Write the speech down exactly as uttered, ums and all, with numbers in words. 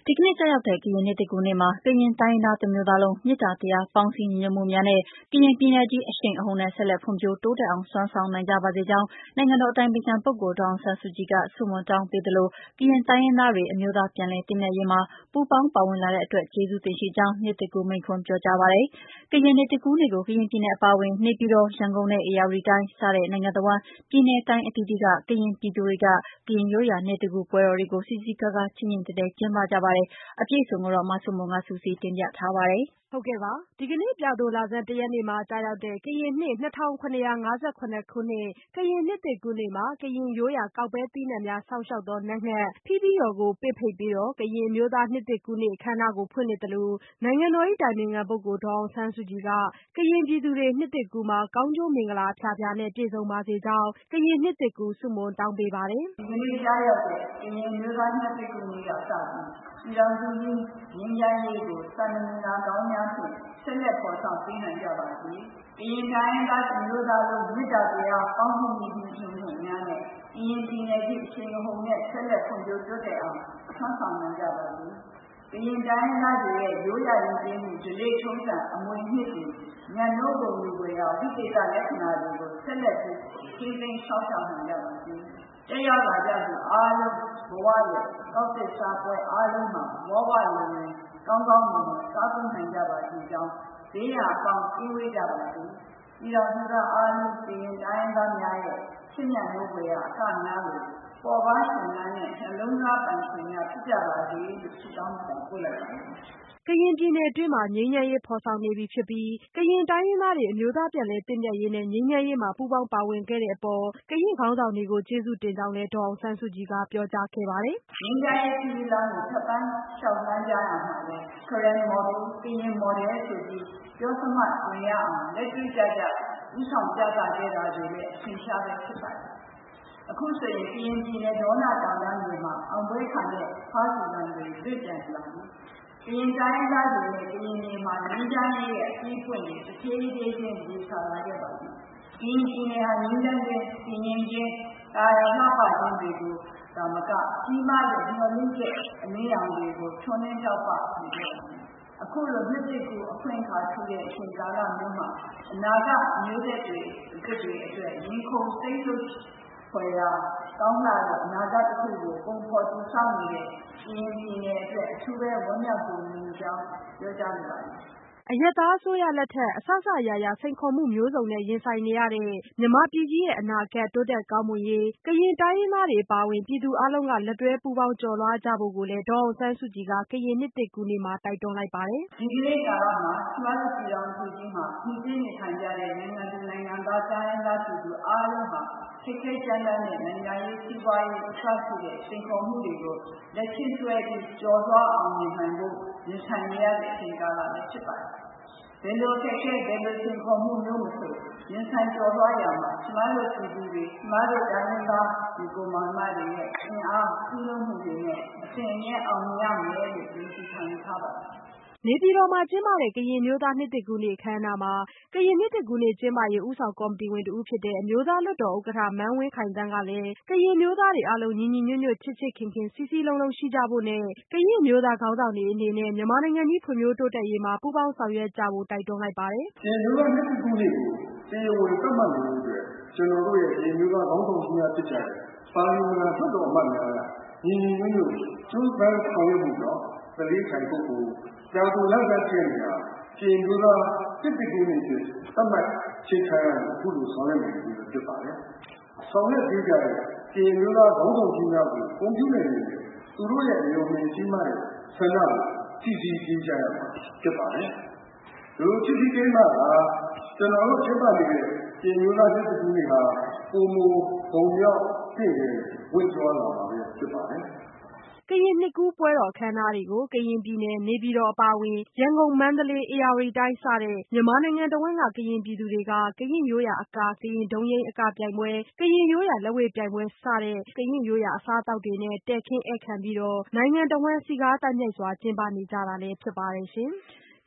ဒီကနေ့ကျရောက်တဲ့ကရင်နှစ်သစ်ကူးနေ့မှာကရင်တိုင်းရင်းသားတမျိုးသားလုံးမေတ္တာတရားပေါင်းစည်းညီညွတ်မှုများနဲ့ကရင်ပြည်နယ်ကြီးအရှိန်အဟုန်နဲ့ဆက်လက်ဖွံ့ဖြိုးတိုးတက်အောင်စွမ်းဆောင်နိုင်ကြပါစေကြောင်းနိုင်ငံတော်အတိုင်ပင်ခံပုဂ္ဂိုလ်ဒေါ်အောင်ဆန်းစုကြည်ကဆုမွန်တောင်းပေးသလိုကရင်တိုင်းရင်းသားတွေအမျိုးသားပြန်လည်သင့်မြတ်ရေးမှာပူးပေါင်းပါဝင်လာတဲ့အတွက်ကျေးဇူးတင်ရှိကြောင်းနှစ်သစ်ကူးမိန့်ခွန်းပြောကြားပါတယ်။ကရင်နှစ်သစ်ကူးနေ့ကိုကရင်ပြည်နယ်အပါအဝင်နေပြည်တော်၊ရန်ကုန်နဲ့ဧရာဝတီတိုင်းစတဲ့နိုင်ငံတစ်ဝန်းပြည်နယ်တိုင်းအသီးသီးကကရင်ပြည်သူတွေကကရင်ရိုးရာနှစ်သစ်ကူးပွဲတော်တွေကိုစည်းစည်းကားကားချစ်ညီတဲ့ကျင်းပကြပါတယ်။အပြည့်အစုံကိုတော့မဆုမွန်ကစုစည်းတင်ပြထားပါတယ်။ဟုတ်ကဲ့ပါဒီကနေ့ပြတိုလဆန်းတရက်နေ့မှာကျရောက်တဲ့ကရင်နှစ်နှစ်ထောင်ခုနှစ်ရာ၅ဆခုနှစ်ခုနှစ်ကရင်နှစ်သစ်ကူးနေ့မှာကရင်ရိုးရာကောက်ပဲသီးနှံများစောင့်ရှောက်သောနတ်ငှက်ဖီးသီးလျော်ကိုပင့်ဖိတ်ပြီးတော့ကရင်အမျိုးသားနှစ်သစ်ကူးနေ့အခမ်းအနားကိုဖွင့်လှစ်သလိုနိုင်ငံတော်၏အတိုင်ပင်ခံပုဂ္ဂိုလ်ဒေါ်အောင်ဆန်းစုကြည်ကကရင်ပြည်သူတွေနှစ်သစ်ကူးမှာကောင်းကျိုးမင်္ဂလာအဖျာဖျာနဲ့ပြည့်စုံပါစေကြောင်းကရင်နှစ်သစ်ကူးဆုမွန်တောင်းပေးပါတယ်။ဒီကနေ့ကြားရောက်တဲ့ကရင်အမျိုးသားနှစ်သစ်ကူးနေ့ကစပြီးပြည်တော်စုကြီးငြိမ်းချမ်းရေးကိုစံနမူနာကောင်းများဖြင့်ဆက်လက်ပေါ်ဆောင်ပေးနိုင်ကြပါစေ။ကရင်တိုင်းသားတမျိုးသားလုံးမေတ္တာတရားပေါင်းစည်းညီညွတ်မှုများနဲ့ကရင်ပြည်နယ်ကြီးအချိန်အဟုန်နဲ့ဆက်လက်ဖွံ့ဖြိုးတိုးတက်အောင်ဆွမ်းဆောင်နိုင်ကြပါစေ။ကရင်တိုင်းသားတွေရဲ့ရိုးရာရည်ကျင်းမှုဓလေ့ထုံးစံအမွေနှစ်တွေညနိုးကုန်လူတွေရောဝိသေသလက္ခဏာတွေကိုဆက်လက်ပြီးရှင်းသိမ်းဆောက်ရှောက်နိုင်ကြပါစေ။တက်ရောက်လာကြသူအားလုံးဘဝရဲ့ကောက်သစ်စားပွဲအားလုံးမှာဝဝလုံးနဲ့ကောင်းကောင်းမွန်မွန်စားသုံးနိုင်ကြပါစေကြောင်းဘေးရန်ပေါင်းကင်းဝေးကြပါစေ။ပြည်တော်စုသားအားလုံးကရင်တိုင်းသားများရဲ့ချစ်မြတ်နိုးပွေရာအကများကိုပေါ်ပါရှင်များနဲ့နှလုံးသားပန်ရှင်များဖြစ်ကြပါစေလို့ဆုတောင်းပို့လိုက်ပါတယ်။ကရင်ပြည်နယ်အတွင်းမှာငြိမ်းချမ်းရေးဖော်ဆောင်နေပြီဖြစ်ပြီးကရင်တိုင်းရင်းသားတွေအမျိုးသားပြန်လည်သင့်မြတ်ရေးနဲ့ငြိမ်းချမ်းရေးမှာပူးပေါင်းပါဝင်ခဲ့တဲ့အပေါ်ကရင်ခေါင်းဆောင်တွေကိုကျေးဇူးတင်ကြောင်းလည်းဒေါ်အောင်ဆန်းစုကြည်ကပြောကြားခဲ့ပါတယ်။ငြိမ်းချမ်းရေးပြည်လမ်းကိုဖြတ်ပန်းလျှောက်လန်းကြရမှာလေခရန်မော်ဒယ်ကရင်မော်ဒယ်ဆိုပြီးပြောစမှဝင်ရအောင်လက်တွေ့ကြကြဥဆောင်ပြသခဲ့တာတွေလည်းအထင်ရှားပဲဖြစ်ပါတယ်။အခုဆိုရင်ကရင်ပြည်နယ်ဒေါနာတောင်တန်းတွေမှာအောင်ပွဲခံတဲ့ဖားစီလန်တွေတွေ့ပြန်လာပြီ။ကရင်တိုင်းသားတွေနဲ့ကရင်ပြည်မှာငြိမ်းချမ်းရေးရဲ့အပြီးပွင့်တွေတစ်ပြေးပြေးချင်းဒီဆောင်လာခဲ့ပါပြီ။ကရင်ပြည်နယ်ဟာငြိမ်းချမ်းရေးပြည်ငြိမ်းချင်းတာယာလှပခြင်းတွေကိုဒါမကကြီးမားတဲ့မျှော်လင့်ချက်အလင်းရောင်တွေကိုထွန်းလင်းကြောက်ပနေကြတယ်။အခုလိုနှစ်သစ်ကူအခွင့်အခါထူတဲ့အချိန်ကာလမျိုးမှာအနာဂတ်မျိုးဆက်တွေအတွက်တွေအတွက်ရင်ခုန်စိတ်လို့ဖွယ်ရာကောင်းလာတဲ့အနာဂတ်တစ်ခုကိုပုံဖော်တည်ဆောက်နေတဲ့ကရင်ပြည်နယ်အတွက်အထူးပဲဝမ်းမြောက်မှုမျိုးကြောင်းပြောကြားလိုပါတယ်။အရပ်သားအစိုးရလက်ထက်အစစအရာရာစိန်ခေါ်မှုမျိုးစုံနဲ့ရင်ဆိုင်နေရတဲ့မြန်မာပြည်ကြီးရဲ့အနာဂတ်တိုးတက်ကောင်းမွန်ရေးကရင်တိုင်းရင်းသားတွေအပါအဝင်ပြည်သူအားလုံးကလက်တွဲပူးပေါင်းကျော်လွှားကြဖို့ကိုလည်းဒေါ်အောင်ဆန်းစုကြည်ကကရင်နှစ်သစ်ကူးနေ့မှာတိုက်တွန်းလိုက်ပါတယ်။ဒီကနေ့ကာလမှာကျမတို့ပြည်တော်စုကြီးမှာပြည်ပြင်းနေထိုင်ကြတဲ့နိုင်ငံသူနိုင်ငံသားတိုင်းရင်းသားပြည်သူအားလုံးဟာထိတ်ထိတ်ကြမ်းကြမ်းနဲ့နိုင်ငံရေးစီးပွားရေးအစရှိတဲ့စိန်ခေါ်မှုတွေကိုလက်ချတွဲပြီးကျော်လွှားအောင်မြင်နိုင်ဖို့ရင်ဆိုင်နေရတဲ့အချိန်ကာလလည်းဖြစ်ပါတယ်။ဘယ်လိုခက်ခဲဘယ်လိုစိန်ခေါ်မှုမျိုးမဆိုရင်ဆိုင်ကျော်လွှားရမှာကျမတို့ပြည်သူတွေကျမတို့တိုင်းရင်းသားဒီကိုမောင်မတွေရဲ့အင်အားကြီးလုံးမှုတွေနဲ့အစဉ်အမြဲအောင်မြင်ရမယ်လို့ယုံကြည်ခံထားပါတယ်နေပြည်တော်မှာကျင်းပတဲ့ကရင်မျိုးသားနှစ်သစ်ကူးနေ့အခမ်းအနားမှာကရင်နှစ်သစ်ကူးနေ့ကျင်းပရေးဦးဆောင်ကော်မတီဝင်တဦးဖြစ်တဲ့အမျိုးသားလွှတ်တော်ဥက္ကဋ္ဌမန်းဝင်းခိုင်သန်းကလည်းကရင်မျိုးသားတွေအားလုံးညီညီညွတ်ညွတ်ချစ်ချစ်ခင်ခင်စည်းစည်းလုံးလုံးရှိကြဖို့နဲ့ကရင်အမျိုးသားခေါင်းဆောင်တွေအနေနဲ့မြန်မာနိုင်ငံကြီးဖွံ့ဖြိုးတိုးတက်ရေးမှာပူးပေါင်းဆောင်ရွက်ကြဖို့တိုက်တွန်းလိုက်ပါတယ်။ကရင်မျိုးသားနှစ်သစ်ကူးနေ့ကိုတရားဝင်သတ်မှတ်နိုင်ဖို့အတွက်ကျွန်တော်တို့ရဲ့ကရင်မျိုးသားခေါင်းဆောင်ကြီးများဖြစ်ကြတဲ့ပါလီမန်လွှတ်တော်အမတ်များကညီညီညွတ်ညွတ်ကျိုးပန်းဆောင်ရွက်မှုတော့ကလေးခိုင်ပုဂ္ဂိုလ်ကျောင်းသူလမ်းကကျင်းနေတာကရင်မျိုးသားတစ်တကူနေဖြစ်သတ်မှတ်ချိန်ခံရခုလိုဆောင်ရွက်နေပြီဖြစ်ပါတယ်။ဆောင်ရွက်ပေးကြတဲ့ကရင်မျိုးသားခေါင်းဆောင်ကြီးများကိုကွန်ပျူတာနဲ့သူတို့ရဲ့အယုံမြင်ကြီးမားတဲ့ဆန္ဒကိုကြည်ကြည်ကြရမှာဖြစ်ပါတယ်။ဒီလိုကြည်ကြည်ကြီးမားတာကျွန်တော်တို့ဖြစ်ပါနေတဲ့ကရင်မျိုးသားတစ်တကူနေဟာပုံမဘုံရောက်ဖြစ်ရင်ဝိကျွမ်းလာပါပဲဖြစ်ပါတယ်။ကရင်နှစ်ကူးပွဲတော်အခမ်းအနားတွေကိုကရင်ပြည်နယ်နေပြည်တော်အပါအဝင်ရန်ကုန်မန္တလေးဧရာဝတီတိုင်းစတဲ့မြန်မာနိုင်ငံတဝန်းကကရင်ပြည်သူတွေကကရင်ရိုးရာအကာကရင်ဒုံးယိမ်းအကပြိုင်ပွဲကရင်ရိုးရာလက်ဝှေ့ပြိုင်ပွဲစတဲ့ကရင်ရိုးရာအစားအသောက်တွေနဲ့တည်ခင်းဧည့်ခံပြီးတော့နိုင်ငံတဝန်းစည်းကားသိုက်မြိုက်စွာကျင်းပနေကြတာလည်းဖြစ်ပါတယ်ရှင်။